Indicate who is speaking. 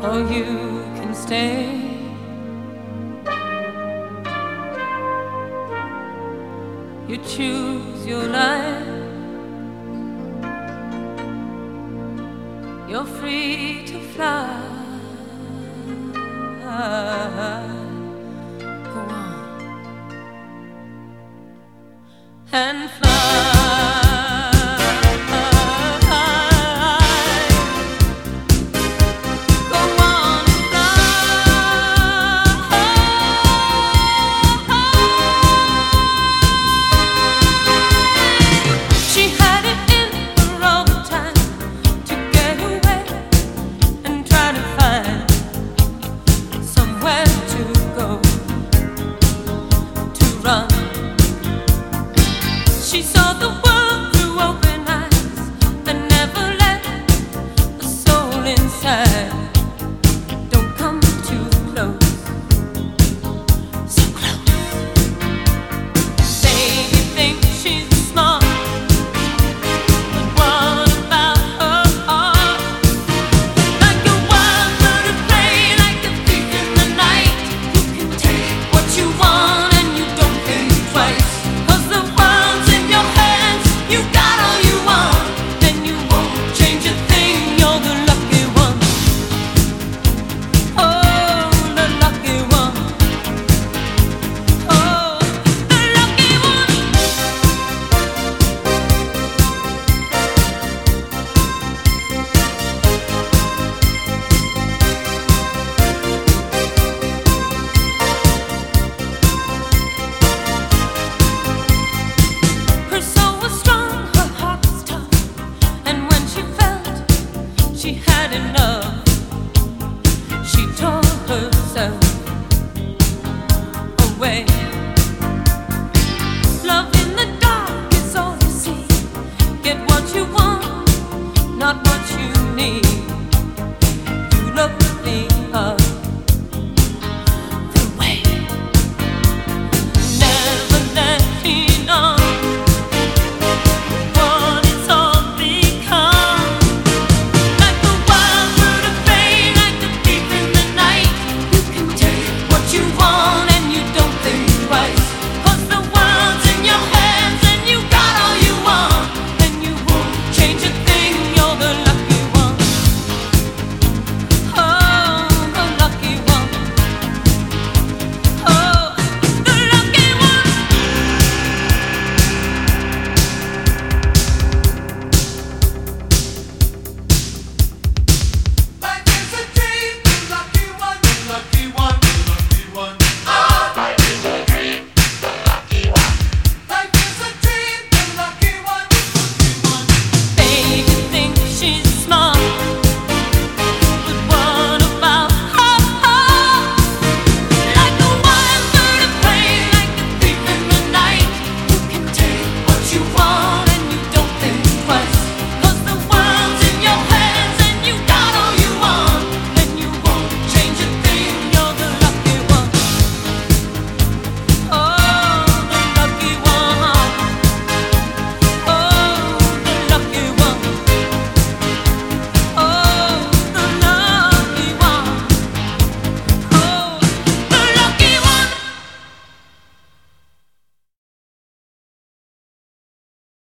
Speaker 1: or you can stay. You choose your life. You're free to fly. Go on and fly. She saw the world through open eyes and never let a soul inside. Don't come too close, so close. Baby thinks she's smart, but what about her heart? Like a wild bird at play, like a thief in the night. You can take what you want and you don't think twice. She had enough.